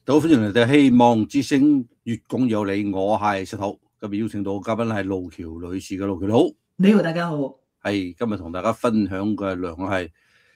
好，歡迎嚟到希望之聲越講有理，我係石頭。今日邀請到嘉賓係路橋女士嘅，路橋你好。 你好，大家好。 係今日同大家分享嘅內容係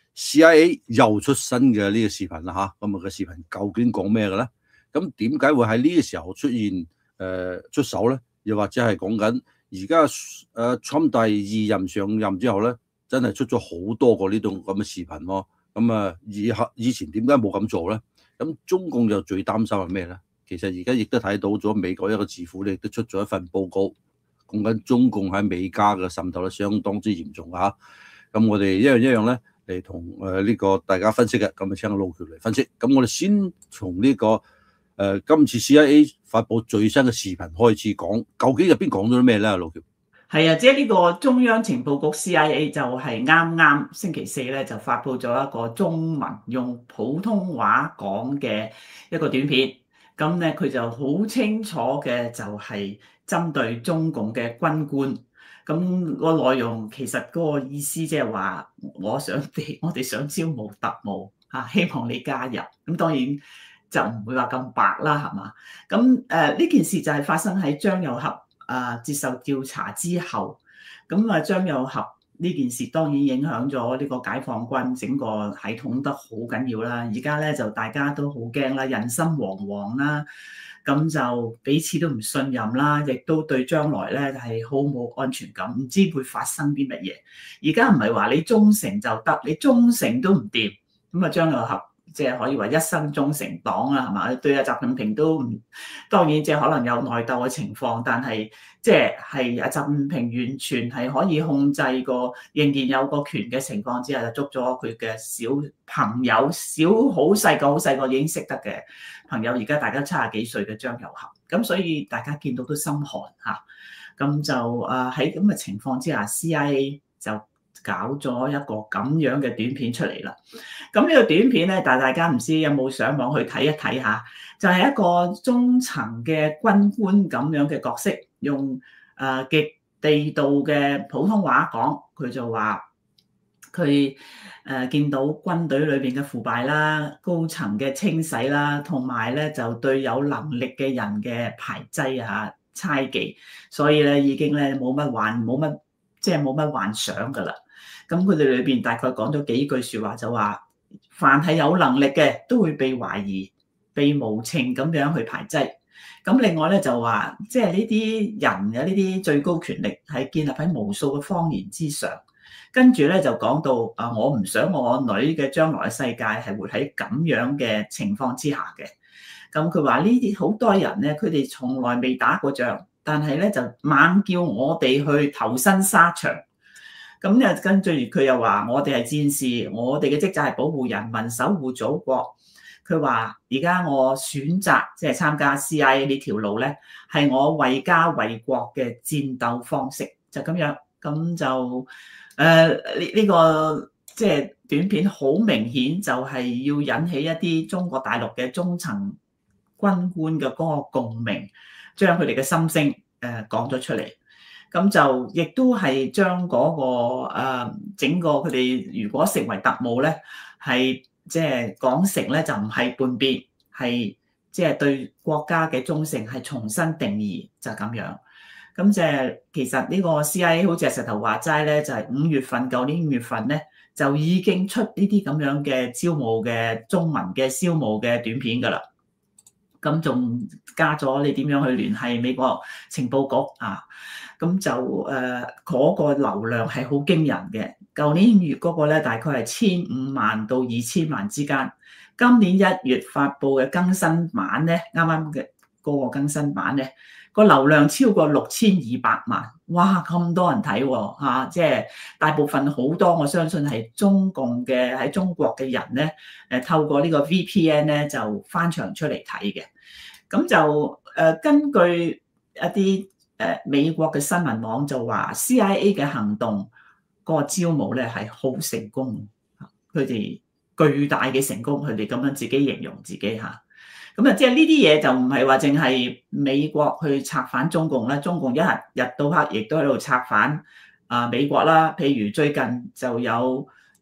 CIA 又出新嘅呢個視頻啦嚇。咁個視頻究竟講咩嘅咧？咁點解會喺呢個時候出現出手咧？又或者係講緊而家Trump 第二任上任之後咧，真係出咗好多個呢種咁嘅視頻咯。咁以前點解冇咁做咧？咁中共就最擔心係咩咧？其實而家亦都睇到咗美國一個智庫咧，亦都出咗一份報告，講緊中共喺美加嘅滲透咧相當之嚴重嚇。咁我哋一樣一樣咧嚟同呢個大家分析嘅，咁啊請路橋嚟分析。咁我哋先從呢個今次 CIA 發布最新嘅視頻開始講，究竟入邊講咗啲咩咧？路橋係啊，即係呢個中央情報局 CIA 就係啱啱星期四咧就發布咗一個中文用普通話講嘅一個短片。咁咧佢就好清楚嘅就係針對中共嘅軍官。咁個內容其實嗰個意思即係話，我哋想招募特務嚇，希望你加入。咁當然就唔會話咁白啦，係嘛？咁呢件事就係發生喺張又俠接受調查之後。咁張又俠呢件事當然影響咗呢個解放軍整個系統得好緊要啦。而家咧就大家都好驚啦，人心惶惶啦，咁就彼此都唔信任啦，亦都對將來咧係好冇安全感，唔知會發生啲乜嘢。而家唔係話你忠誠就得，你忠誠都唔掂，咁張又俠即係可以話一生忠誠黨啦，係嘛？對習近平都唔，當然即係可能有內鬥嘅情況，但係即係習近平完全係可以控制個，仍然有個權嘅情況之下，就捉咗佢嘅小朋友，好細個已經識得嘅朋友，而家大家70幾歲嘅張又俠，咁所以大家見到都心寒嚇。咁就喺咁嘅情況之下 ，CIA 就搞咗一個咁樣嘅短片出嚟啦。咁呢個短片咧，但係大家唔知有冇上網去睇一睇下，就係一個中層嘅軍官咁樣嘅角色，用極地道嘅普通話講，佢就話佢見到軍隊裏邊嘅腐敗啦、高層嘅清洗啦，同埋咧就對有能力嘅人嘅排擠啊、猜忌，所以咧已經咧冇乜幻想噶啦。咁佢哋裏邊大概講咗幾句説話，就話凡係有能力嘅都會被懷疑、被無情咁樣去排擠。咁另外咧就話，即係呢啲人嘅呢啲最高權力係建立喺無數嘅謊言之上。跟住咧就講到我唔想我女嘅將來嘅世界係活喺咁樣嘅情況之下嘅。咁佢話呢啲好多人咧，佢哋從來未打過仗，但係咧就猛叫我哋去投身沙場。咁又跟住佢又話：我哋係戰士，我哋嘅職責係保護人民、守護祖國。佢話：而家我選擇即係參加 CIA 呢條路咧，係我為家為國嘅戰鬥方式，就咁樣。咁就呢個即係短片好明顯就係要引起一啲中國大陸嘅中層軍官嘅嗰個共鳴，將佢哋嘅心聲講咗出嚟。咁就亦都係將嗰個整個佢哋如果成為特務咧，係即係講成咧就唔係叛變，係即係對國家嘅忠誠係重新定義，就咁樣。咁即係其實呢個 CIA 好似係石頭話齋咧，就係舊年5月份咧就已經出呢啲咁樣嘅招募嘅中文嘅招募嘅短片㗎啦。咁仲加咗你點樣去聯繫美國情報局啊？咁就嗰個流量係好驚人嘅。舊年5月嗰個咧大概係15萬到2000萬之間。今年1月發布嘅更新版咧，啱啱嘅嗰個更新版咧，個流量超過6200萬。哇！咁多人睇喎嚇，即係大部分好多我相信係中共嘅喺中國嘅人咧，透過呢個 VPN 咧就翻牆出嚟睇嘅。咁就根據一啲美國嘅新聞網就話 CIA 嘅行動嗰個招募咧係好成功，佢哋巨大嘅成功，佢哋咁樣自己形容自己嚇。咁即係呢啲嘢就唔係話淨係美國去策反中共啦，中共一日到黑亦都喺度策反美國啦。譬如最近就有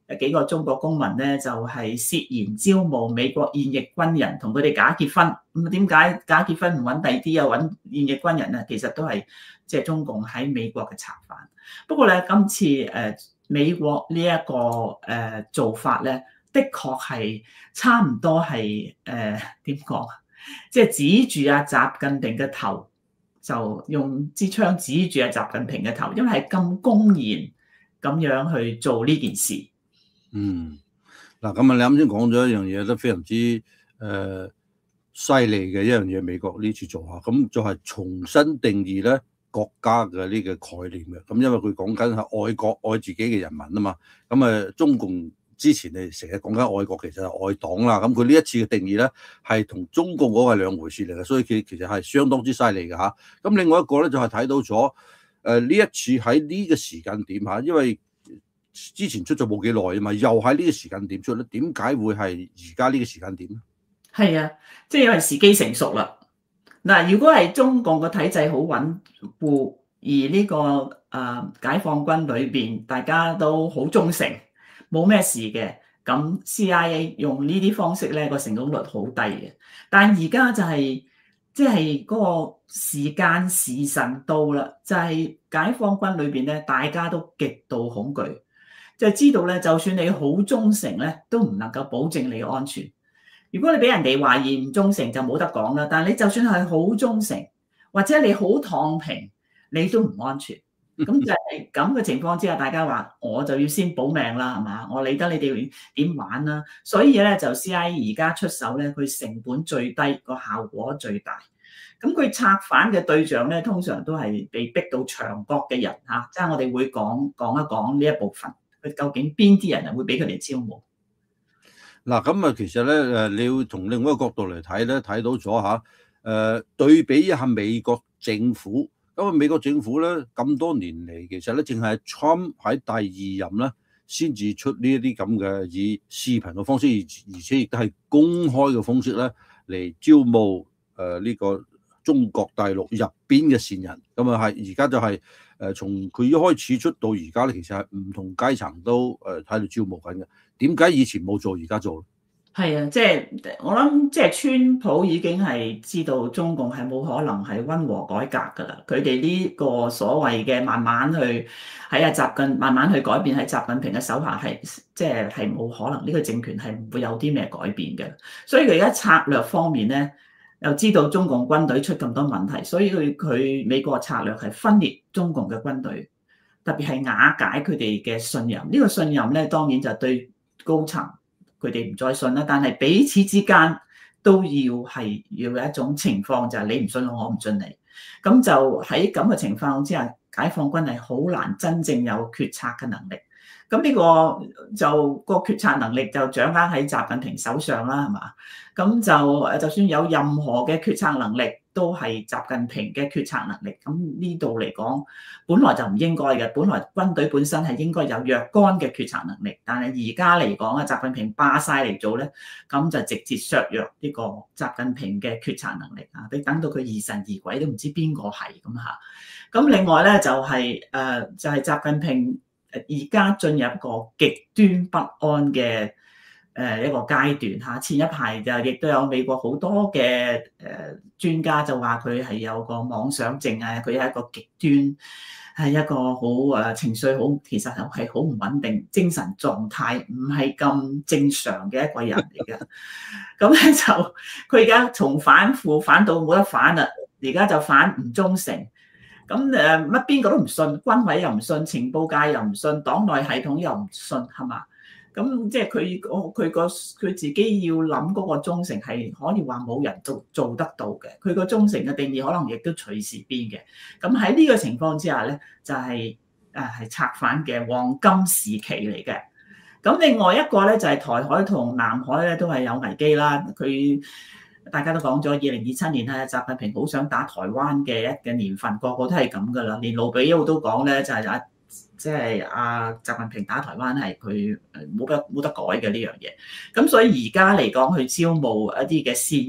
幾個中國公民咧就係涉嫌招募美國現役軍人，同佢哋假結婚。咁點解假結婚唔揾第啲啊？揾現役軍人啊？其實都係即係中共喺美國嘅策反。不過咧，今次美國呢一個做法咧，的確係差唔多係點講？即係指住阿習近平嘅頭，就用支槍指住阿習近平嘅頭，因為係咁公然咁樣去做呢件事。 嗱，咁啊，你啱先講咗一樣嘢都非常之犀利嘅一樣嘢，美國呢次做下，咁就係重新定義咧國家嘅呢個概念嘅。咁因為佢講緊係愛國愛自己嘅人民啊嘛，咁中共之前你成日講緊愛國，其實係愛黨啦。咁佢呢一次嘅定義咧係同中共嗰個係兩回事嚟嘅，所以佢其實係相當之犀利嘅嚇。咁另外一個咧就係睇到咗呢一次喺呢個時間點嚇，因為之前出咗冇幾耐啊嘛，又喺呢個時間點出咧，點解會係而家呢個時間點咧？ 係啊，即係因為時機成熟啦。嗱，如果係中共個體制好穩固，而呢個解放軍裏邊大家都好忠誠，冇咩事嘅，咁 CIA 用呢啲方式咧個成功率好低嘅。但而家就係即係嗰個時間時辰到啦，就係解放軍裏邊咧大家都極度恐懼。就知道咧，就算你好忠誠咧，都唔能夠保證你嘅安全。如果你俾人哋懷疑唔忠誠，就冇得講啦。但係你就算係好忠誠，或者你好躺平，你都唔安全。咁就係咁嘅情況之下，大家話我就要先保命啦，係嘛？我理得你哋點玩啦。所以咧，就 CIA 而家出手咧，佢成本最低，個效果最大。咁佢策反嘅對象咧，通常都係被逼到牆角嘅人嚇，即係我哋會講一講呢一部分。究竟邊啲人係會俾佢哋招募？ 嗱，咁其實咧你要從另外一個角度嚟睇咧，睇到咗嚇對比一下美國政府。咁美國政府咧咁多年嚟，其實咧淨係 Trump 喺第二任咧先至出呢一啲咁嘅以視頻嘅方式，而且亦都係公開嘅方式咧嚟招募呢個中國大陸入邊嘅線人。咁係而家就係從佢一開始出到而家咧，其實係唔同階層都喺度招募緊嘅。點解以前冇做，而家做？ 係啊，即係我諗，即係川普已經係知道中共係冇可能係溫和改革㗎啦。佢哋呢個所謂嘅慢慢去慢慢去改變喺習近平嘅手下係即係冇可能，呢個政權係唔會有啲咩改變嘅。所以佢而家策略方面咧，又知道中共軍隊出咁多問題，所以佢美國策略係分裂中共嘅軍隊，特別係瓦解佢哋嘅信任。呢個信任咧，當然就對高層佢哋唔再信啦，但係彼此之間都要有一種情況，就係你唔信我，我唔信你。咁就喺咁嘅情況之下，解放軍係好難真正有決策嘅能力。咁呢個就個決策能力就掌握喺習近平手上啦，係嘛？咁就算有任何嘅決策能力，都係習近平嘅決策能力。咁呢度嚟講，本來就唔應該嘅。本來軍隊本身係應該有若干嘅決策能力，但係而家嚟講啊，習近平霸晒嚟做咧，咁就直接削弱呢個習近平嘅決策能力啊！你等到佢疑神疑鬼都唔知邊個係咁嚇。咁另外咧就係習近平而家進入一個極端不安嘅一個階段嚇。前一排就亦都有美國好多嘅專家就話佢係有個妄想症啊，佢係一個極端，係一個好情緒好，其實係好唔穩定，精神狀態唔係咁正常嘅一個人嚟嘅。咁咧就佢而家從反腐反到冇得反啦，而家就反唔忠誠。咁乜邊個都唔信，軍委又唔信，情報界又唔信，黨內系統又唔信，係嘛？咁即係佢自己要諗嗰個忠誠係可以話冇人做得到嘅。佢個忠誠嘅定義可能亦都隨時變嘅。咁喺呢個情況之下咧，就係策反嘅黃金時期嚟嘅。咁另外一個咧就係台海同南海咧都係有危機啦。大家都講咗2027年咧，習近平好想打台灣嘅一個年份，個個都係咁噶啦。連盧比奧都講咧，就係習近平打台灣係佢冇得改嘅呢樣嘢。咁所以而家嚟講，去招募一啲嘅線人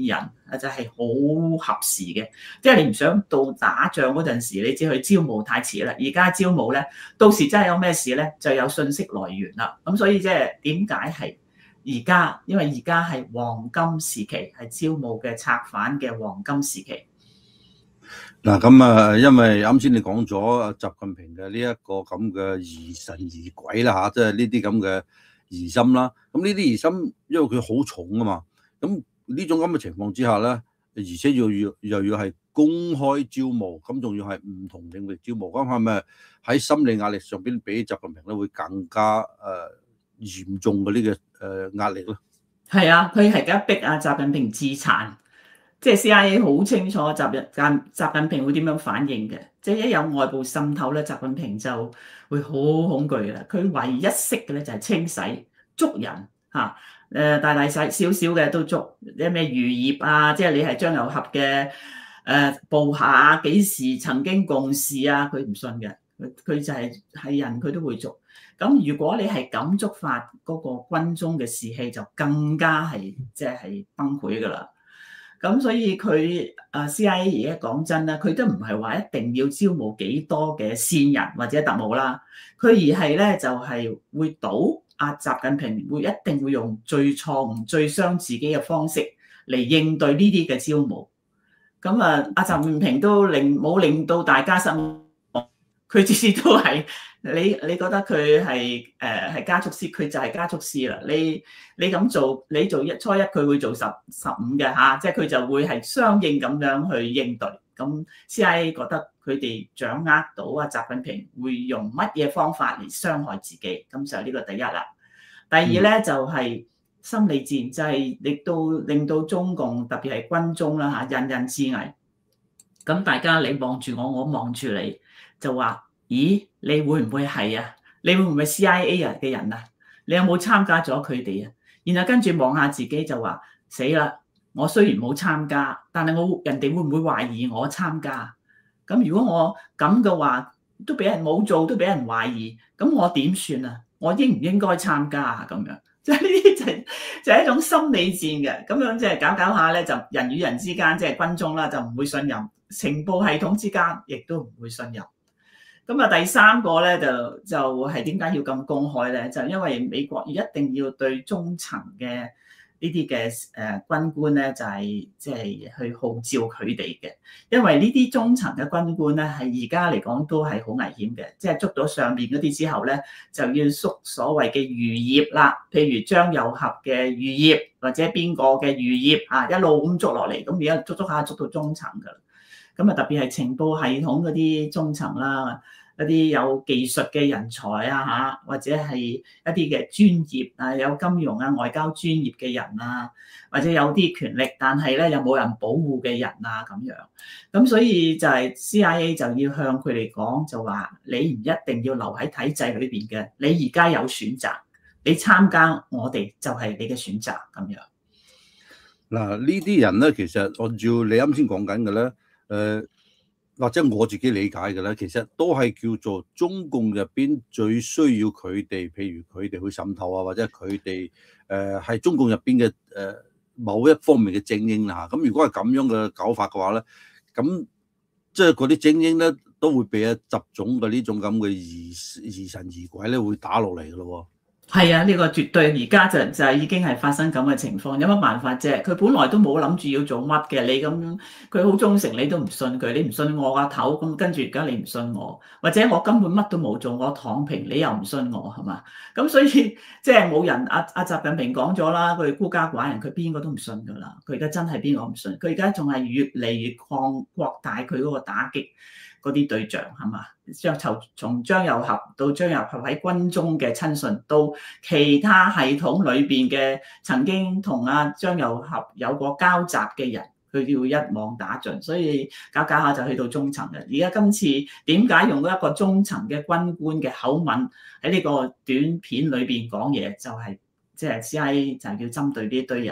就係好合時嘅。即係你唔想到打仗嗰陣時，你只去招募太遲啦。而家招募咧，到時真係有咩事咧，就有信息來源啦。咁所以即係點解係而家？因為而家係黃金時期，係招募嘅策反嘅黃金時期。 嗱咁啊，因為啱先你講咗習近平嘅呢一個咁嘅疑神疑鬼啦嚇，即係呢啲咁嘅疑心啦。咁呢啲疑心，因為佢好重啊嘛。咁呢種咁嘅情況之下咧，而且又要係公開招募，咁仲要係唔同領域招募，咁係咪喺心理壓力上邊比習近平咧會更加嚴重嘅呢個壓力咧？ 係啊，佢係而家逼啊習近平自殘。即係 CIA 好清楚習近平會點樣反應嘅，即係一有外部滲透咧，習近平就會好恐懼啦。佢唯一識嘅咧就係清洗、捉人嚇，大大細小小嘅都捉，啲咩漁業啊，即係你係張又俠嘅部下啊，幾時曾經共事啊，佢唔信嘅，佢就係人佢都會捉。咁如果你係咁觸發嗰個軍中嘅士氣，就更加係即係崩潰㗎啦。咁所以佢CIA 而家講真啦，佢都唔係話一定要招募幾多嘅線人或者特務啦，佢而係咧就係會賭習近平會一定會用最錯誤、最傷自己嘅方式嚟應對呢啲嘅招募。咁習近平都冇令到大家失望，佢次次都係你覺得佢係加速師，佢就係加速師啦。你咁做，你做初一，佢會做15嘅嚇，即係佢就會係相應咁樣去應對。咁 CIA 覺得佢哋掌握到習近平會用乜嘢方法嚟傷害自己，咁就呢個第一啦。第二咧就係心理戰，就係令到中共特別係軍中啦嚇，人人自危。咁大家你望住我，我望住你，就話：咦，你會唔會係啊？你會唔會 CIA 嘅人啊？你有冇參加咗佢哋啊？然後跟住望下自己就話：死啦！我雖然冇參加，但係人哋會唔會懷疑我參加？咁如果我咁嘅話，都俾人冇做，都俾人懷疑，咁我點算啊？我應唔應該參加啊？咁樣即係呢啲就係一種心理戰嘅，咁樣即係搞下咧，就人與人之間即係軍中啦，就唔會信任，情報系統之間亦都唔會信任。咁第三個咧就係點解要咁公開咧？就因為美國一定要對中層嘅呢啲嘅軍官咧，就係即係去號召佢哋嘅，因為呢啲中層嘅軍官咧係而家嚟講都係好危險嘅，即係捉到上面嗰啲之後咧，就要縮所謂嘅餘業啦，譬如張又俠嘅餘業或者邊個嘅餘業啊，一路咁捉落嚟，咁而家捉下捉到中層㗎啦。咁特別係情報系統嗰啲中層啦，一啲有技術嘅人才啊嚇，或者係一啲嘅專業啊，有金融啊、外交專業嘅人啊，或者有啲權力，但係咧又冇人保護嘅人啊咁樣。咁所以就係 CIA 就要向佢哋講，就話你唔一定要留喺體制裏邊嘅，你而家有選擇，你參加我哋就係你嘅選擇咁樣。 嗱，呢啲人咧，其實按照你啱先講緊嘅咧。或者我自己理解嘅咧，其實都係叫做中共入邊最需要佢哋，譬如佢哋去滲透啊，或者佢哋係中共入邊嘅某一方面嘅精英啦。咁如果係咁樣嘅搞法嘅話咧，咁即係嗰啲精英咧都會被習總嘅呢種咁嘅疑神疑鬼咧會打落嚟嘅咯。 係啊，呢個絕對而家就已經係發生咁嘅情況，有乜辦法啫？佢本來都冇諗住要做乜嘅，你咁佢好忠誠，你都唔信佢，你唔信我個頭，咁跟住而家你唔信我，或者我根本乜都冇做，我躺平，你又唔信我係嘛？咁所以即係冇人阿習近平講咗啦，佢孤家寡人，佢邊個都唔信㗎啦。佢而家真係邊個唔信？佢而家仲係越嚟越擴大佢嗰個打擊嗰啲對象係嘛？從張又俠到張又俠喺軍中嘅親信，到其他系統裏邊嘅曾經同張又俠有過交集嘅人，佢要一網打盡，所以搞下就去到中層嘅。而家今次點解用一個中層嘅軍官嘅口吻喺呢個短片裏邊講嘢，就係即係 CIA 就要針對呢堆人。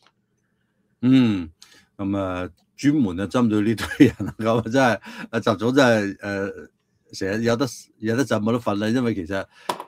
咁專門針對呢堆人咁真係習總真係成日有得陣冇得瞓啦，因為其實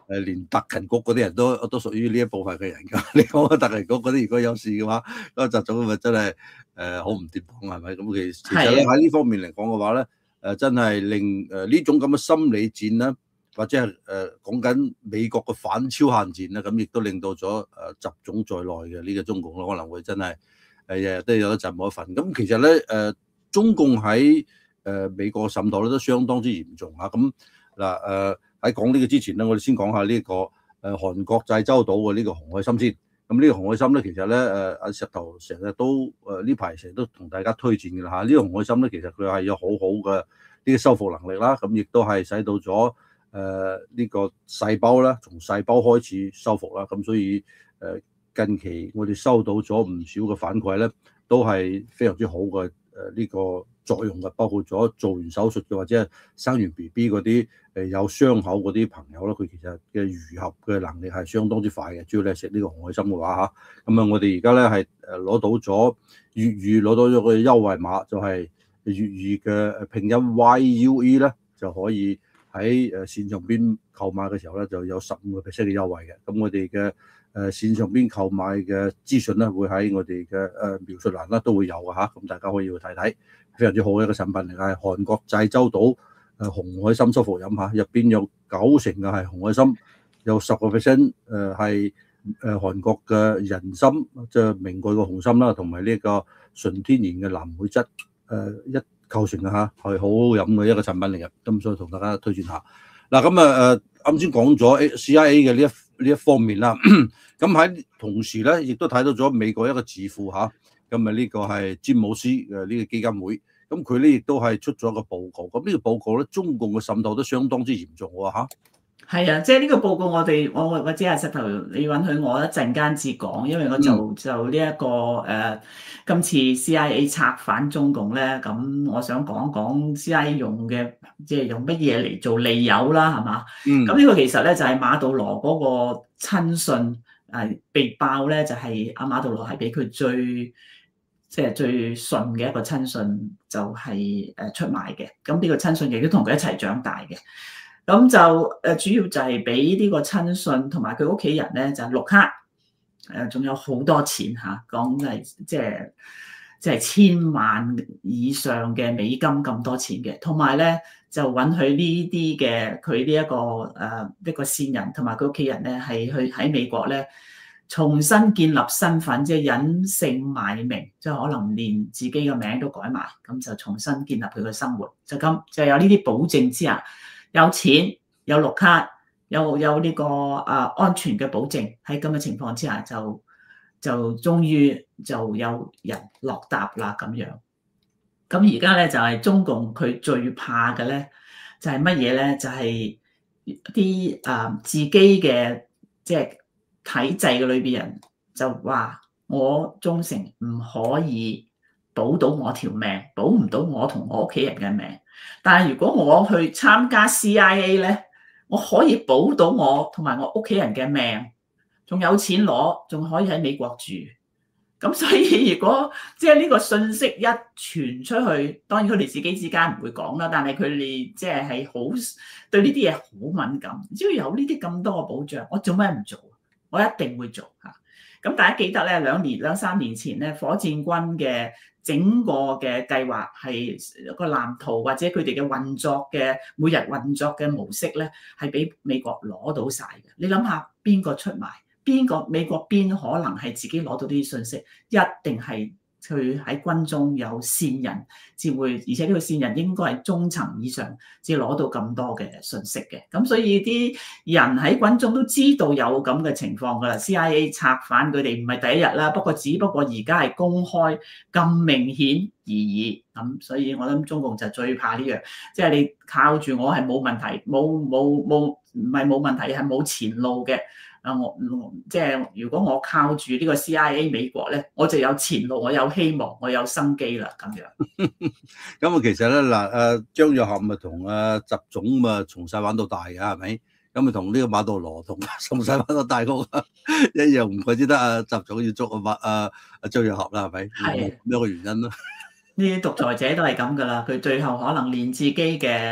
連特勤局嗰啲人都屬於呢一部分嘅人㗎。你講特勤局嗰啲如果有事嘅話，嗰習總咪真係好唔掂當係咪？咁其實咧喺呢方面嚟講嘅話咧，真係令呢種咁嘅心理戰啦，或者係講緊美國嘅反超限戰啦，咁亦都令到咗習總在內嘅呢個中共可能會真係日日都有得浸冇一份。咁其實咧中共喺美國滲透咧都相當之嚴重嚇。咁嗱喺講呢個之前咧，我哋先講下呢個韓國濟州島嘅呢個紅海參先。咁呢個紅海參咧，其實咧阿石頭成日都呢排成日都同大家推薦嘅啦嚇。呢個紅海參咧，其實佢係有好好嘅呢個修復能力啦，咁亦都係使到咗呢個細胞啦，從細胞開始修復啦。咁所以近期我哋收到咗唔少嘅反饋咧，都係非常之好嘅呢個作用嘅，包括咗做完手術嘅或者係生完 BB 嗰啲有傷口嗰啲朋友啦，佢其實嘅愈合嘅能力係相當之快嘅。主要你係食呢個紅海參嘅話嚇，咁我哋而家咧係攞到咗粵語攞到咗個優惠碼，就係粵語嘅拼音 YUE 咧，就可以喺線上邊購買嘅時候咧就有15% 嘅優惠嘅。咁我哋嘅線上邊購買嘅資訊咧會喺我哋嘅描述欄啦都會有嘅嚇，咁大家可以去睇睇。非常之好嘅一個產品嚟嘅，係韓國濟州島紅海參修復飲嚇，入邊有90%嘅係紅海參，有10%係韓國嘅人參，即係名貴嘅紅參啦，同埋呢個純天然嘅藍莓質一構成嘅嚇，係好好飲嘅一個產品嚟嘅，咁所以同大家推薦下。嗱咁啱先講咗 CIA 嘅呢一方面啦，咁喺同時咧亦都睇到咗美國一個智庫嚇。咁呢個係詹姆斯嘅呢個基金會，咁佢咧亦都係出咗一個報告。咁呢個報告咧，中共嘅滲透都相當之嚴重喎嚇。 係啊，即係呢個報告我知阿石頭，你允許我一陣間至講，因為我就呢一個今次 CIA 策反中共咧，咁我想講講 CIA 用嘅即係用乜嘢嚟做利誘啦，係嘛？咁呢個其實咧就係馬杜羅嗰個親信被爆咧，就係阿馬杜羅係俾佢最信嘅一個親信就係出賣嘅。咁呢個親信亦都同佢一齊長大嘅。咁就主要就係俾呢個親信同埋佢屋企人咧就綠卡，仲有好多錢嚇，講係即係千萬以上嘅美金咁多錢嘅，同埋咧就允許呢啲嘅佢呢一個線人同埋佢屋企人咧係去喺美國咧重新建立身份，即係隱姓埋名，即係可能連自己嘅名都改埋，咁就重新建立佢嘅生活，就有呢啲保證之下。有錢有綠卡有呢個安全嘅保證，喺咁嘅情況之下就終於就有人落搭啦咁樣。咁而家咧就係中共佢最怕嘅咧就係乜嘢咧？就係啲自己嘅即係體制嘅裏邊人就話我忠誠唔可以保到我條命，保唔到我同我屋企人嘅命。但係如果我去參加 CIA 咧，我可以保到我同埋我屋企人嘅命，仲有錢攞，仲可以喺美國住。咁所以如果即係呢個信息一傳出去，當然佢哋自己之間唔會講啦，但係佢哋即係好對呢啲嘢好敏感。只要有呢啲咁多嘅保障，我做咩唔做？我一定會做嚇。咁大家記得咧，兩三年前咧，火箭軍嘅整個嘅計劃係一個藍圖或者佢哋嘅運作嘅每日運作嘅模式咧，係俾美國攞到晒嘅。你諗下邊個出賣？美國邊可能係自己攞到啲信息？一定係佢喺軍中有線人，至會，而且呢個線人應該係中層以上，至攞到咁多嘅信息嘅。咁所以啲人喺軍中都知道有咁嘅情況㗎啦。CIA 策反佢哋唔係第一日啦，只不過而家係公開咁明顯而已。咁所以我諗中共就最怕呢樣，即係你靠住我係冇問題，唔係冇問題，係冇前路嘅。即係如果我靠住呢個 CIA 美國咧，我就有前路，我有希望，我有生機啦咁樣。 咁其實咧嗱，張若涵咪同習總咪從細玩到大嘅係咪？咁咪同呢個馬杜羅同從細玩到大個一樣，唔怪之得習總要捉張若涵啦係咪？係咩個原因咯？ 呢啲獨裁者都係咁噶啦，佢最後可能連自己嘅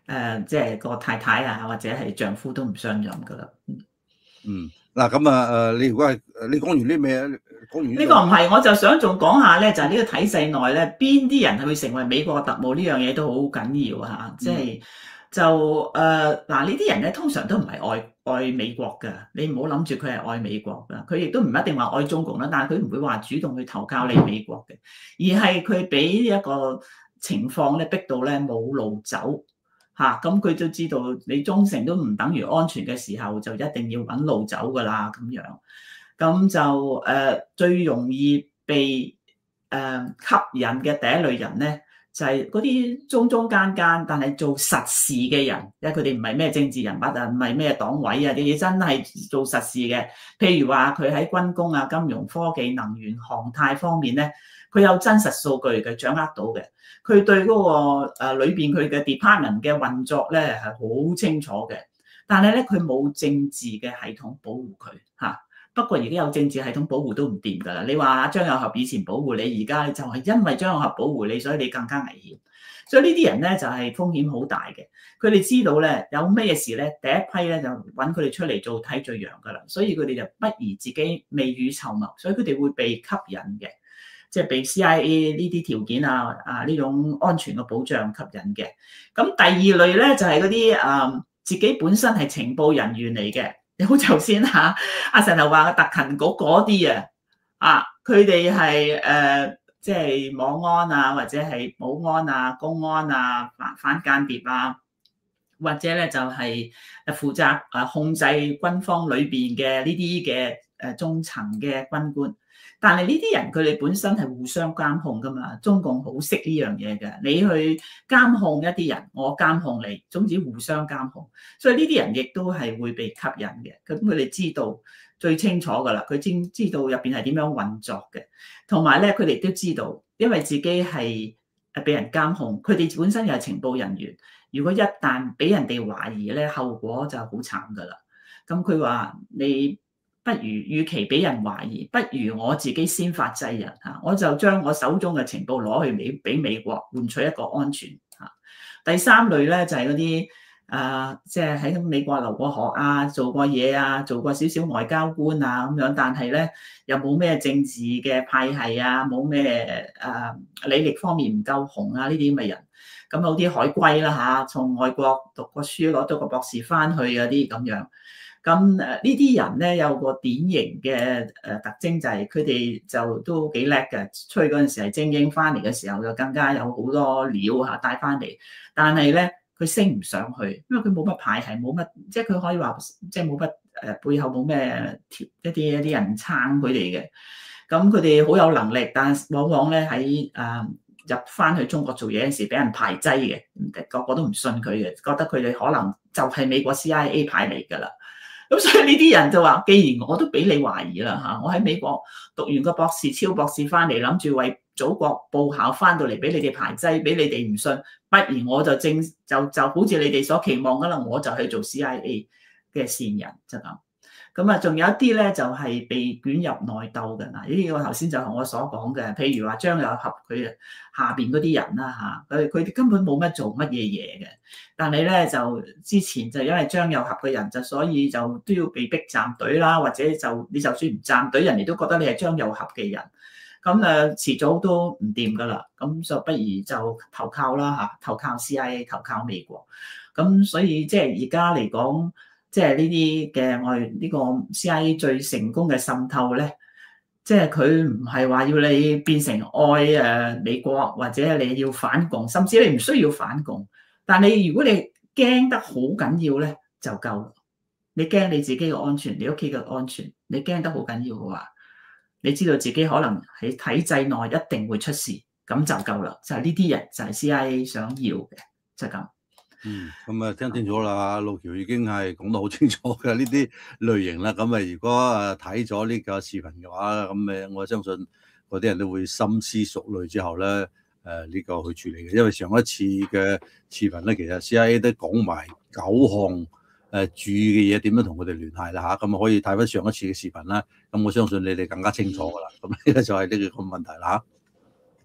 即係個太太啊或者係丈夫都唔信任㗎啦。 嗱咁啊你如果係你講完啲咩？講完呢個唔係，我就想仲講下咧，就係呢個體制內咧，邊啲人係會成為美國嘅特務呢樣嘢都好緊要嚇，即係嗱呢啲人咧通常都唔係愛美國嘅，你唔好諗住佢係愛美國㗎，佢亦都唔一定話愛中共啦，但係佢唔會話主動去投靠你美國嘅，而係佢俾一個情況咧逼到咧冇路走嚇，咁佢就知道你忠誠都唔等於安全嘅時候，就一定要揾路走㗎啦咁樣。咁就最容易被吸引嘅第一類人咧，就係嗰啲中中間間，但係做實事嘅人，因為佢哋唔係咩政治人物啊，唔係咩黨委啊啲嘢，真係做實事嘅。譬如話佢喺軍工啊、金融科技、能源、航太方面咧，佢有真實數據嘅，掌握到嘅。佢對嗰個裏邊佢嘅 department 嘅運作咧係好清楚嘅，但係咧佢冇政治嘅系統保護佢嚇。不過而家有政治系統保護都唔掂㗎啦！你話張有俠以前保護你，而家就係因為張有俠保護你，所以你更加危險。所以呢啲人咧就係風險好大嘅。佢哋知道咧有咩事咧，第一批咧就揾佢哋出嚟做睇罪羊㗎啦。所以佢哋就不宜自己未雨綢繆，所以佢哋會被吸引嘅，即係被 CIA 呢啲條件呢種安全嘅保障吸引嘅。咁第二類咧就係嗰啲自己本身係情報人員嚟嘅。好頭先阿神又話特勤局嗰啲佢哋係即係網安啊，或者係保安啊、公安啊、反間諜啊，或者咧就係負責控制軍方裏邊嘅呢啲嘅中層嘅軍官。但係呢啲人佢哋本身係互相監控噶嘛，中共好識呢樣嘢嘅，你去監控一啲人，我監控你，總之互相監控，所以呢啲人亦都係會被吸引嘅。咁佢哋知道最清楚噶啦，佢知道入邊係點樣運作嘅，同埋咧佢哋都知道，因為自己係俾人監控，佢哋本身又係情報人員，如果一旦俾人哋懷疑咧，後果就好慘噶啦。咁佢話你不如，與其俾人懷疑，不如我自己先發制人嚇，我就將我手中嘅情報攞去俾美國，換取一個安全嚇。第三類咧就係嗰啲即係喺美國留過學啊，做過嘢啊，做過少少外交官啊咁樣，但係咧又冇咩政治嘅派系啊，冇咩履歷方面唔夠紅啊呢啲咁嘅人，咁有啲海歸啦嚇，從外國讀過書攞咗個博士翻去嗰啲咁樣。咁呢啲人咧有個典型嘅特徵就係佢哋就都幾叻嘅，出去嗰陣時係精英，翻嚟嘅時候就更加有好多料嚇帶翻嚟。但係咧佢升唔上去，因為佢冇乜派系，冇乜即係佢可以話即係冇乜背後冇咩一啲人撐佢哋嘅。咁佢哋好有能力，但係往往咧喺入翻去中國做嘢嗰陣時俾人排擠嘅，個個都唔信佢嘅，覺得佢哋可能就係美國 CIA 派嚟㗎啦。咁所以呢啲人就話，既然我都俾你懷疑啦嚇，我喺美國讀完個博士、超博士翻嚟，諗住為祖國報效，翻到嚟俾你哋排擠，俾你哋唔信，不如我就好似你哋所期望㗎啦，我就去做 CIA 嘅線人就咁。咁啊，仲有一啲咧就係被捲入內鬥嘅嗱，呢啲我頭先就同我所講嘅，譬如話張有俠佢下邊嗰啲人啦嚇，佢哋根本冇乜做乜嘢嘢嘅，但係咧就之前就因為張有俠嘅人就所以就都要被逼站隊啦，或者就你就算唔站隊，人哋都覺得你係張有俠嘅人，咁遲早都唔掂噶啦，咁就不如就投靠啦嚇，投靠 CIA， 投靠美國，咁所以即係而家嚟講。即係呢啲嘅我哋呢個 CIA 最成功嘅滲透咧，即係佢唔係話要你變成愛美國或者你要反共，甚至你唔需要反共。但你如果你驚得好緊要咧，就夠。你驚你自己嘅安全，你屋企嘅安全，你驚得好緊要嘅話，你知道自己可能喺體制內一定會出事，咁就夠啦。就係呢啲人就係 CIA 想要嘅，就咁。 咁啊，聽清楚啦，路橋已經係講得好清楚嘅呢啲類型啦。咁如果睇咗呢個視頻嘅話，咁我相信嗰啲人都會深思熟慮之後咧，呢個去處理嘅。因為上一次嘅視頻咧，其實 CIA 都講埋9項注意嘅嘢，點樣同佢哋聯繫啦嚇。咁可以睇翻上一次嘅視頻啦。咁我相信你哋更加清楚噶啦。咁呢個就係呢個問題啦。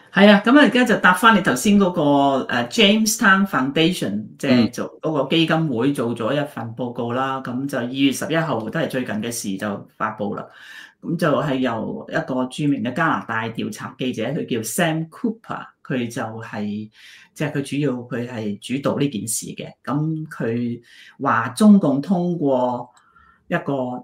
係啊，咁啊而家就答翻你頭先嗰個Jamestown Foundation，即係做嗰個基金會做咗一份報告啦。咁就2月11號都係最近嘅事就發布啦。咁就係由一個著名嘅加拿大調查記者，佢叫 Sam Cooper，佢就係即係佢係主導呢件事嘅。咁佢話中共通過一個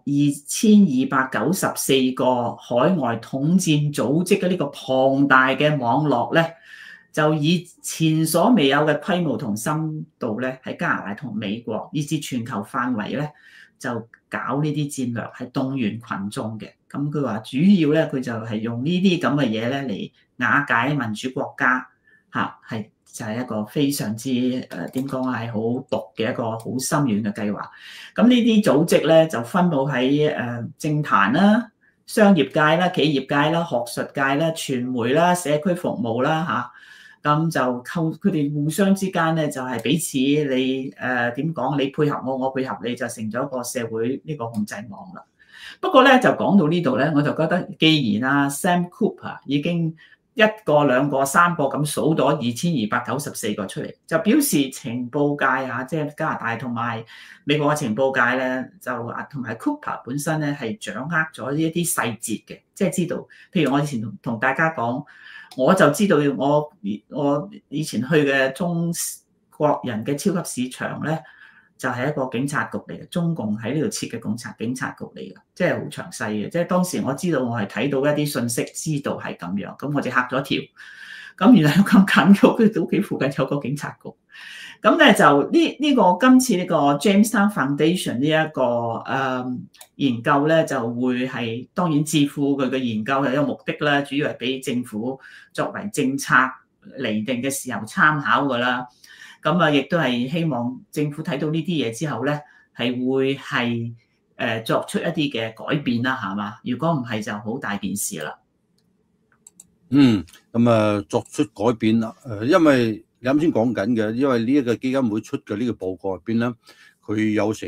2294個海外統戰組織嘅呢個龐大嘅網絡咧，就以前所未有嘅規模同深度咧，喺加拿大同美國以至全球範圍咧，就搞呢啲戰略係動員群眾嘅。咁佢話主要咧，佢就係用呢啲咁嘅嘢咧嚟瓦解民主國家嚇，係就係一個非常之點講係好毒嘅一個好深遠嘅計劃。咁呢啲組織咧就分佈喺政壇啦、商業界啦、企業界啦、學術界啦、傳媒啦、社區服務啦嚇。咁就佢哋互相之間咧就係彼此你點講？你配合我，我配合你，就成咗一個社會呢個控制網啦。不過咧就講到呢度咧，我就覺得既然啊 Sam Cooper 已經一個、兩個、三個咁數咗2294個出嚟，就表示情報界即係加拿大同埋美國嘅情報界咧，就同埋 Cooper 本身咧係掌握咗呢一啲細節嘅，即係知道。譬如我以前同大家講，我就知道我以前去嘅中國人嘅超級市場咧，就係一個警察局嚟嘅，中共喺呢度設嘅警察局嚟嘅，即係好詳細嘅。即係當時我知道我係睇到一啲信息，知道係咁樣，咁我就嚇咗一跳。咁原來有咁近嘅，佢屋企附近有個警察局。咁咧就今次呢個 Jamestown Foundation 呢一個研究咧，就會係當然智庫佢嘅研究係有目的啦，主要係俾政府作為政策釐定嘅時候參考㗎啦。咁啊，亦都係希望政府睇到呢啲嘢之後咧，係會係作出一啲嘅改變啦，係嘛？如果唔係就好大件事啦。 咁作出改變啦。因為你啱先講緊嘅，因為呢一個基金會出嘅呢個報告入邊咧，佢有成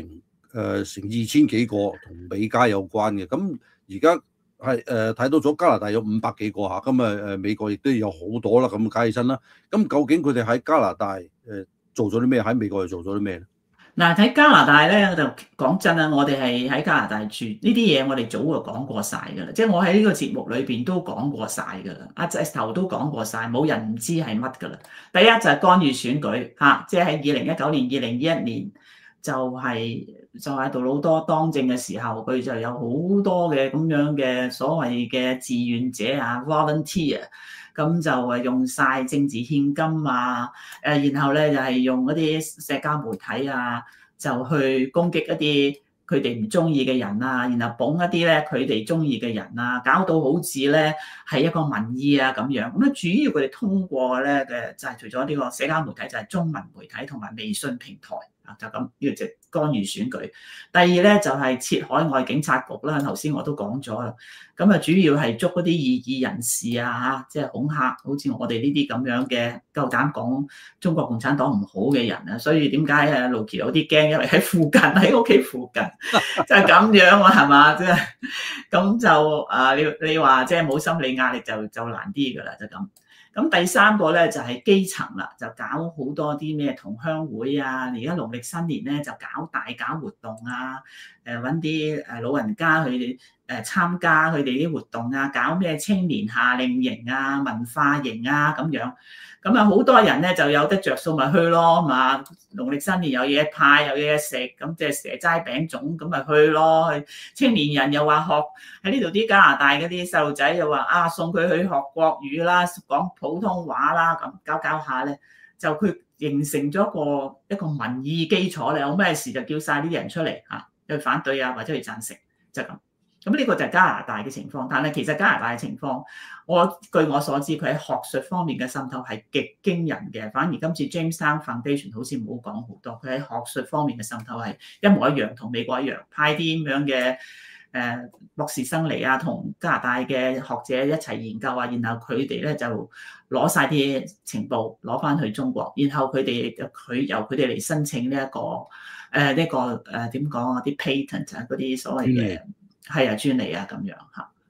2000幾個同美加有關嘅。咁而家係睇到咗加拿大有500幾個嚇，咁美國亦都有好多啦，咁加起身啦。咁究竟佢哋喺加拿大做咗啲咩？喺美國又做咗啲咩咧？ 嗱，喺加拿大咧，我就講真啦，我哋係喺加拿大住呢啲嘢，我哋早就講過晒㗎啦。即係我喺呢個節目裏邊都講過晒㗎啦，阿石頭都講過晒，冇人唔知係乜㗎啦。第一就係干預選舉嚇，即係喺2019年、2021年就係杜魯多當政嘅時候，佢就有好多嘅咁樣嘅所謂嘅志願者volunteer。咁就用晒政治獻金然後咧就係用嗰啲社交媒體就去攻擊一啲佢哋唔中意嘅人然後捧一啲咧佢哋中意嘅人搞到好似咧係一個民意咁樣。咁主要佢哋通過咧嘅就係除咗呢個社交媒體，就係中文媒體同埋微信平台就咁呢個就干預選舉。第二咧就係設海外警察局啦，頭先我都講咗啦。咁主要係捉嗰啲異議人士即係恐嚇，好似我哋呢啲咁樣嘅夠膽講中國共產黨唔好嘅人所以點解路橋有啲驚？因為喺附近，喺屋企附近就係咁樣係嘛？即係咁就你話即係冇心理壓力就難啲㗎啦，就咁。咁第三個咧就係基層啦，就搞好多啲咩同鄉會而家農曆新年咧就搞活動揾啲老人家去參加佢哋啲活動搞咩青年夏令營文化營咁樣。咁好多人咧就有得着數咪去咯嘛，農曆新年有嘢派有嘢食，咁即係蛇齋餅粽咁咪去咯。青年人又話學喺呢度啲加拿大嗰啲細路仔又話送佢去學國語啦，講普通話啦，咁搞下咧就佢形成咗一個民意基礎咧，有咩事就叫晒啲人出嚟去反對或者去贊成，就咁。咁呢個就係加拿大嘅情況，但係其實加拿大嘅情況，據我所知，佢喺學術方面嘅滲透係極驚人嘅。反而今次 Jamestown Foundation 好似冇講好多，佢喺學術方面嘅滲透係一模一樣，同美國一樣，派啲咁樣嘅博士生嚟同加拿大嘅學者一齊研究然後佢哋咧就攞晒啲情報攞翻去中國，然後由佢哋嚟申請呢一個點講啲 patent 嗰啲所謂嘅。係專利咁樣嚇，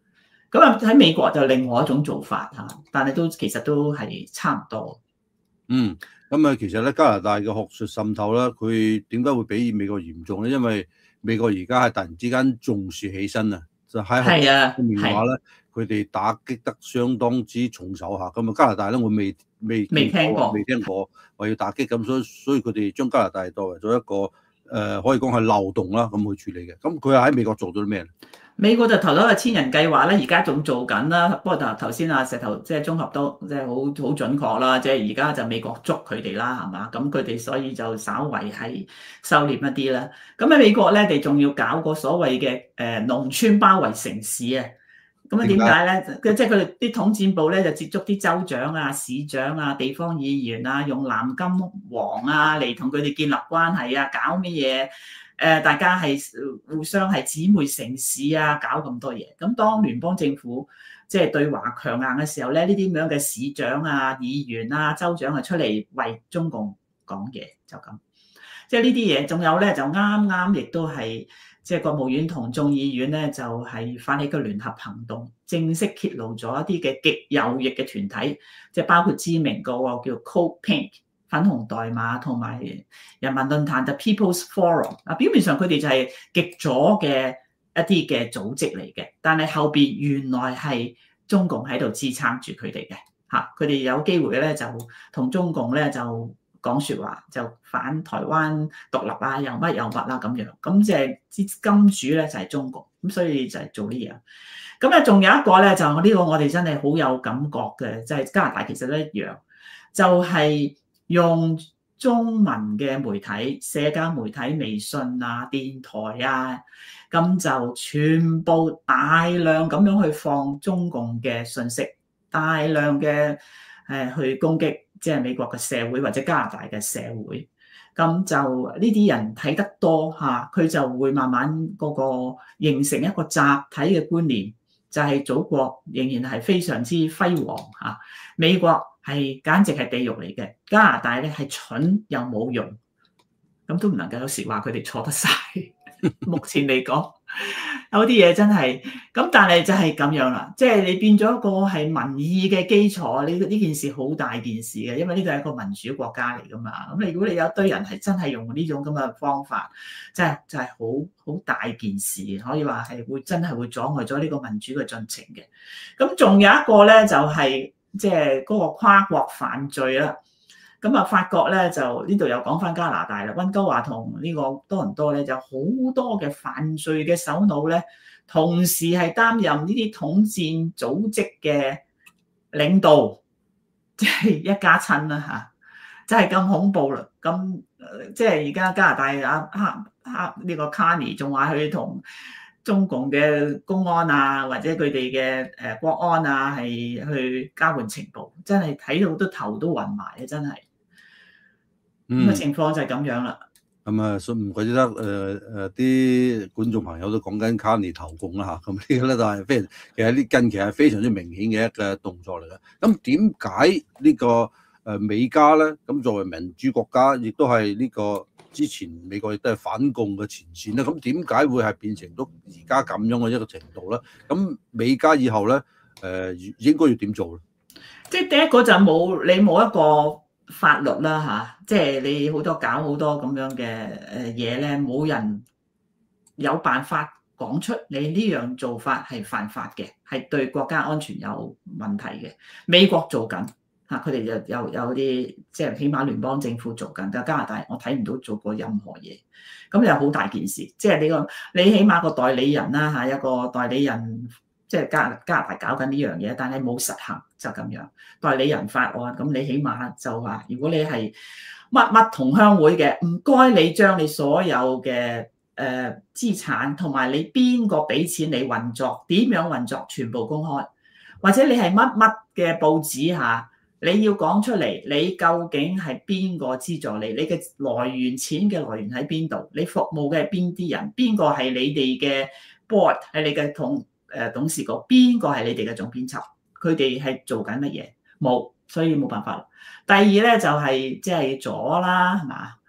咁啊喺美國就另外一種做法嚇，但係其實都係差唔多。 咁其實咧加拿大嘅學術滲透咧，佢點解會比美國嚴重咧？因為美國而家係突然之間重視起身啊，就喺學術方面嘅話咧，佢哋打擊得相當之重手嚇。咁加拿大咧，我未聽過話要打擊，咁所以佢哋將加拿大作為咗一個可以講係漏洞啦，咁去處理嘅。咁佢喺美國做咗啲咩咧？ 美國就投咗個千人計劃咧，而家仲做緊啦。不過頭先石頭即係綜合都即係好準確啦。即係而家就美國捉佢哋啦，係嘛？咁佢哋所以就稍為係收斂一啲啦。咁喺美國咧，你仲要搞個所謂嘅農村包圍城市啊。咁啊點解咧？即係佢哋啲統戰部咧就接觸啲州長啊、市長啊、地方議員啊，用藍金黃啊嚟同佢哋建立關係啊，搞乜嘢？大家係互相係姊妹城市啊，搞咁多嘢。咁當聯邦政府即係對華強硬嘅時候咧，呢啲咁樣嘅市長啊、議員啊、州長啊出嚟為中共講嘢，就咁。即係呢啲嘢，仲有咧就啱啱亦都係即係國務院同眾議院咧就係發起個聯合行動，正式揭露咗一啲嘅極右翼嘅團體，即係包括知名嗰個叫 Code Pink。粉紅代碼同埋人民論壇 The People's Forum 啊，表面上佢哋就係極左嘅一啲嘅組織嚟嘅，但係後邊原來係中共喺度支撐住佢哋嘅嚇，佢哋有機會咧就同中共咧就講説話，就反台灣獨立啊，又乜又乜啦咁樣，咁即係金主咧就係中共，咁所以就係做呢樣。咁咧仲有一個咧就呢個我哋真係好有感覺嘅，即係加拿大其實都一樣，就係用中文嘅媒體、社交媒體、微信啊、電台啊，咁就全部大量咁樣去放中共嘅信息，大量嘅去攻擊即係美國嘅社會或者加拿大嘅社會。咁就呢啲人睇得多嚇，佢就會慢慢嗰個形成一個集體嘅觀念，就係祖國仍然係非常之輝煌嚇，美國係簡直係地獄嚟嘅，加拿大咧係蠢又冇用，咁都唔能夠有時話佢哋錯得晒。目前嚟講，有啲嘢真係咁，但係就係咁樣啦，即係你變咗一個係民意嘅基礎，呢件事好大件事嘅，因為呢個係一個民主國家嚟噶嘛。咁如果你有一堆人係真係用呢種咁嘅方法，就係好大件事，可以話係真係會阻礙咗呢個民主嘅進程嘅。咁仲有一個咧就係即係嗰個跨國犯罪啦。咁啊，法國咧就呢度又講翻加拿大啦，溫哥華同呢個多倫多咧就好多嘅犯罪嘅首腦咧，同時係擔任呢啲統戰組織嘅領導，即係一家親啦嚇，真係咁恐怖啦！咁即係而家加拿大呢個 Carney 仲話佢同中共嘅公安啊，或者佢哋嘅國安啊，係去交換情報，真係睇到都頭都暈埋啊！真係。咁嘅情況就係咁樣啦。 咁啊，唔怪之得啲觀眾朋友都講緊卡尼投共啦嚇。咁呢個咧就係其實呢近期係非常之明顯嘅一個動作嚟嘅。咁點解呢個美加咧？咁作為民主國家，亦都係呢個之前美國亦都係反共嘅前線咧。咁點解會係變成到而家咁樣嘅一個程度咧？咁美加以後咧應該要點做咧？ 即係第一個就冇一個法律啦嚇，即係你搞好多咁樣嘅嘢咧，冇人有辦法講出你呢樣做法係犯法嘅，係對國家安全有問題嘅。美國做緊嚇，佢哋有啲即係起碼聯邦政府做緊，但係加拿大我睇唔到做過任何嘢，咁又好大件事。即係你起碼個代理人啦嚇，一個代理人。即係加拿大搞緊呢樣嘢，但係冇實行就咁樣。代理人法案咁，你起碼就話，如果你係乜同鄉會嘅，唔該你將你所有嘅資產同埋你邊個俾錢你運作，點樣運作，全部公開。或者你係乜嘅報紙嚇，你要講出嚟，你究竟係邊個資助你？你嘅來源錢嘅來源喺邊度？你服務嘅係邊啲人？邊個係你哋嘅 board？係你嘅董事局？邊個係你哋嘅總編輯？佢哋係做緊乜嘢？冇，所以冇辦法。第二咧就係即係左啦，係嘛？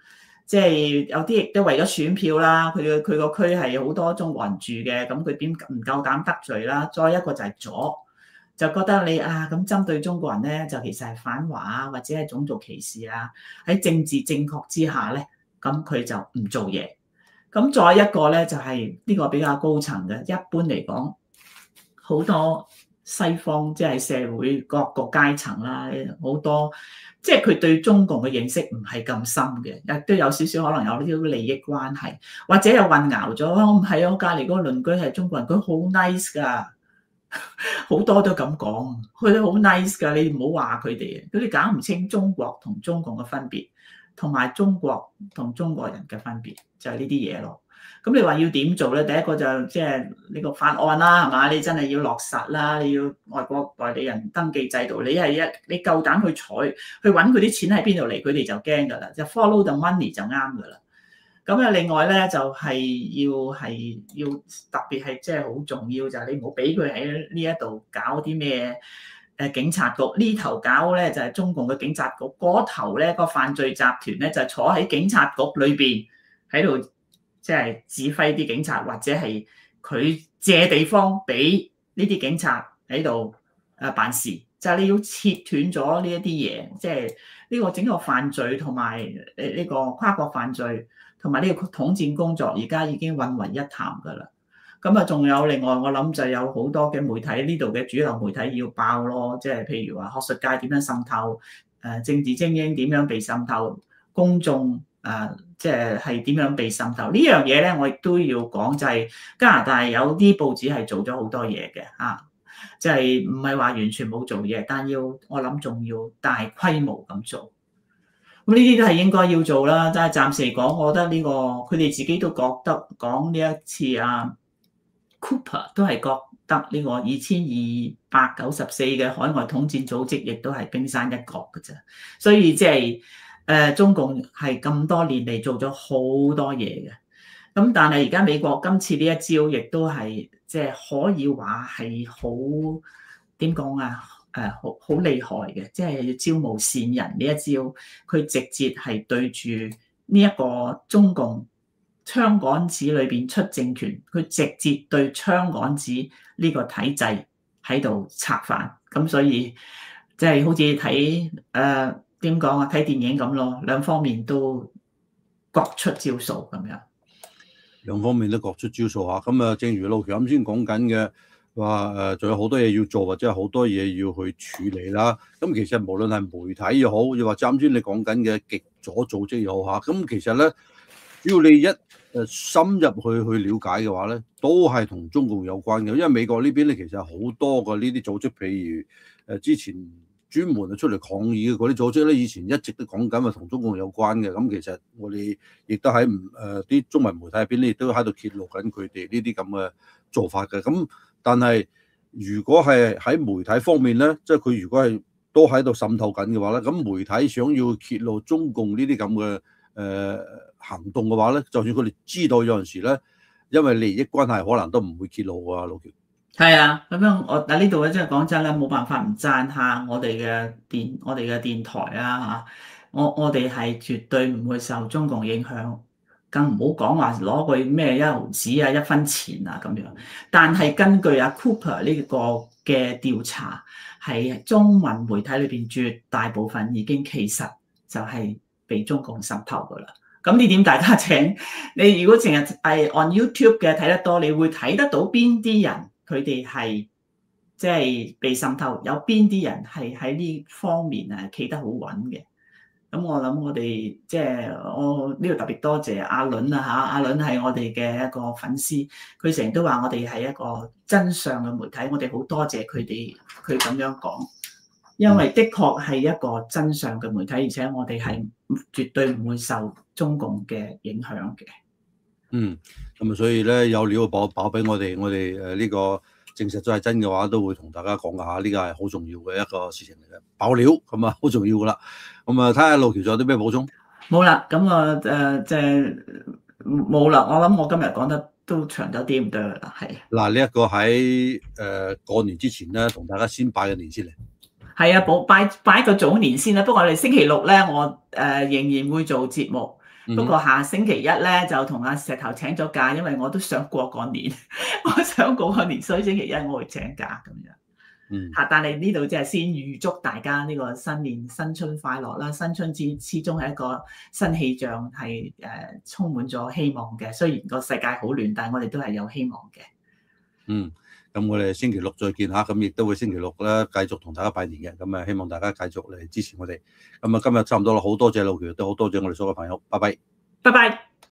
即係有啲亦都為咗選票啦，佢個區係好多中國人住嘅，咁佢點唔夠膽得罪啦？再一個就係左，就覺得你啊咁針對中國人咧，就其實係反華啊，或者係種族歧視啊。喺政治正確之下咧，咁佢就唔做嘢。咁再一個咧就係呢個比較高層嘅，一般嚟講，好多西方即係社會各個階層啦，好多即係佢對中共嘅認識唔係咁深嘅，亦都有少少可能有呢啲利益關係，或者又混淆咗。我唔係我隔離嗰個鄰居係中國人，佢好 nice 㗎，好多都咁講，佢哋好 nice 㗎，你唔好話佢哋，佢哋搞唔清中國同中共嘅分別，同埋中國同中國人嘅分別，就係呢啲嘢咯。咁你話要點做咧？第一個就即係呢個法案啦，係嘛？你真係要落實啦，你要外國代理人登記制度，你夠膽去採去揾佢啲錢喺邊度嚟，佢哋就驚㗎啦，就 follow the money 就啱㗎啦。咁啊，另外咧就係要特別係即係好重要，就係你唔好俾佢喺呢一度搞啲咩警察局，呢頭搞咧就係中共嘅警察局，嗰頭咧個犯罪集團咧就坐喺警察局裏邊喺度。即係指揮啲警察，或者係佢借地方俾呢啲警察喺度辦事，就係你要切斷咗呢一啲嘢，即係呢個整個犯罪同埋呢個跨國犯罪同埋呢個統戰工作，而家已經混為一談㗎啦。咁啊，仲有另外我諗就有好多嘅媒體，呢度嘅主流媒體要爆咯，即係譬如話學術界點樣滲透，政治精英點樣被滲透，公眾即係點樣被滲透呢樣嘢咧？我亦都要講，就係加拿大有啲報紙係做咗好多嘢嘅嚇，即係唔係話完全冇做嘢，但我諗仲要大規模咁做。咁呢啲都係應該要做啦。但係暫時嚟講，我覺得呢個佢哋自己都覺得講呢一次Cooper 都係覺得呢個2294嘅海外統戰組織亦都係冰山一角嘅啫。所以即係。中共係咁多年嚟做咗好多嘢嘅，咁但係而家美國今次呢一招亦都係即係可以話係好點講啊？好厲害嘅，即係招募善人呢一招，佢直接係對住呢一個中共槍桿子裏邊出政權，佢直接對槍桿子呢個體制喺度策反，咁所以即係好似睇點講啊？睇電影咁咯，兩方面都各出招數咁樣。 兩方面都各出招數嚇。咁啊，正如路橋啱先講緊嘅話，仲有好多嘢要做，或者好多嘢要去處理啦。咁其實無論係媒體又好，又或者啱先你講緊嘅極左組織又好嚇，咁其實咧，只要你一深入去了解嘅話咧，都係同中共有關嘅。因為美國呢邊咧，其實好多個呢啲組織，譬如之前專門出嚟抗議嘅嗰啲組織咧，以前一直都講緊話同中共有關嘅。咁其實我哋亦都喺啲中文媒體入邊咧，亦都喺度揭露緊佢哋呢啲咁嘅做法嘅。咁但係如果係喺媒體方面咧，即係佢如果係都喺度滲透緊嘅話咧，咁媒體想要揭露中共呢啲咁嘅行動嘅話咧，就算佢哋知道有陣時咧，因為利益關係，可能都唔會揭露啊，老喬。 係啊，咁樣我喺呢度咧，真係講真咧，冇辦法唔讚下我哋嘅電台啊嚇！我哋係絕對唔會受中共影響，更唔好講話攞佢咩1毫子啊、1分錢啊咁樣。但係根據阿 Cooper 呢個嘅調查，係中文媒體裏邊絕大部分已經其實就係被中共滲透噶啦。咁呢點大家請你，如果成日係 on YouTube 嘅睇得多，你會睇得到邊啲人。佢哋係即係被滲透，有邊啲人係喺呢方面企得好穩嘅？咁我諗我哋即係我呢度特別多謝阿倫啊嚇，阿倫係我哋嘅一個粉絲，佢成日都話我哋係一個真相嘅媒體，我哋好多謝佢咁樣講，因為的確係一個真相嘅媒體，而且我哋係絕對唔會受中共嘅影響嘅。 咁啊，所以咧有料爆俾我哋呢個證實咗係真嘅話，都會同大家講下，呢個係好重要嘅一個事情嚟嘅，爆料咁啊，好重要噶啦。咁啊，睇下路橋仲有啲咩補充？ 冇啦，咁啊即係冇啦。我諗我今日講得都長咗啲唔得啦，係。嗱， 呢一個喺過年之前咧，同大家先拜個年先嚟。 係啊，拜個早年先啦。不過我哋星期六咧，我仍然會做節目。 不過下星期一咧就同阿石頭請咗假，因為我都想過個年，我想過個年，所以星期一我會請假咁樣。但係呢度即係先預祝大家呢個新年新春快樂啦！新春始終係一個新氣象，係充滿咗希望嘅。雖然個世界好亂，但係我哋都係有希望嘅。 咁我哋星期六再見嚇，咁亦都會星期六咧繼續同大家拜年嘅。咁希望大家繼續嚟支持我哋。咁今日差唔多啦，好多謝路橋，都好多謝我哋所有朋友，拜拜。 拜拜。